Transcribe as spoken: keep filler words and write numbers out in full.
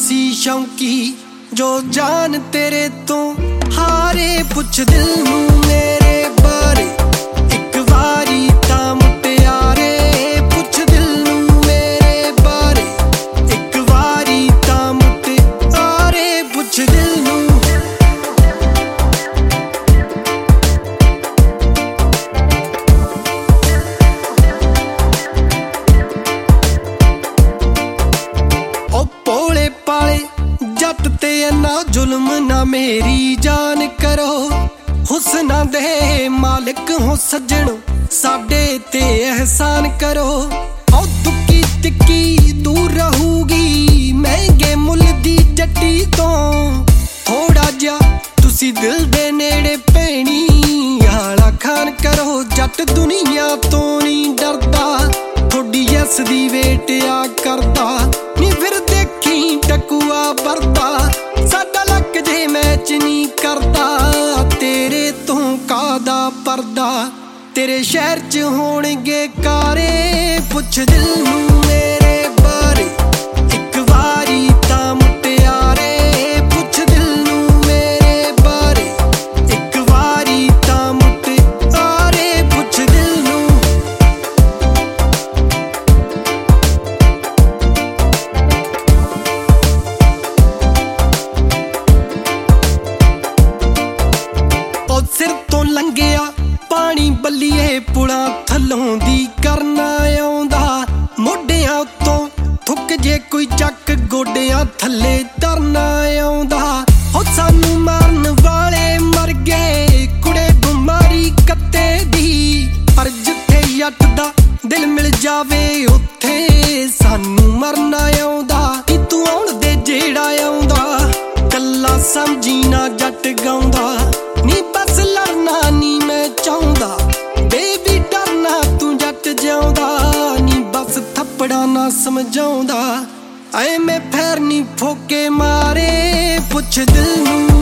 सी शौकी जो जान तेरे तो हारे। पुछ दिल नू मेरे बारे एक वारी तां मुटियारे। पुछ दिल नू मेरे बारे एक वारी तां मुटियारे। पुछ दिल नू भोले पाले जट ते अन्ना जुल्म ना मेरी जान करो। हुस्ना दे मालिक हो सज्जण साडे ते एहसान करो। औ तुक्की तिक्की दूर रहूगी महंगे मुल दी जट्टी तो। थोड़ा जा तुसी दिल दे नेड़े भैणी आला खान करो। जट दुनिया तो नहीं डरदा थोड़ी यस दी वेट आ करदा। नी फिर देखी टकुआ भरदा साडा लक जे मैच नहीं करदा। तेरे तो कादा परदा तेरे शहर च होणगे कारे। पुछ दिल नू मेरे बारे एक वारी तां मुटियारे। पुछ दिल नू मेरे बारे एक वारी तां मुटियारे। पुछ दिल नू सिर तो लंघिया पानी बल्लीए पुलां थल्लों दी करना आउंदा। मोढियां उत्तों थुक जे कोई चक गोडियां थल्ले तरना आउंदा। हो सानू मारन वाले मर गए कुड़े बिमारी कत्ते दी। पर जिथे जट दा दिल मिल जावे उत्थे सानू मरना आउंदा। कि तू आउण दे जेड़ा आउंदा कल्ला समझी ना जट गाउंदा। नी बस लड़ना नी मैं चाहुंदा बेबी डरना तू जट जाउंदा। नी बस थप्पड़ा ना समझाउंदा ऐ मैं फैर नी फोके मारे। पुछ दिल नू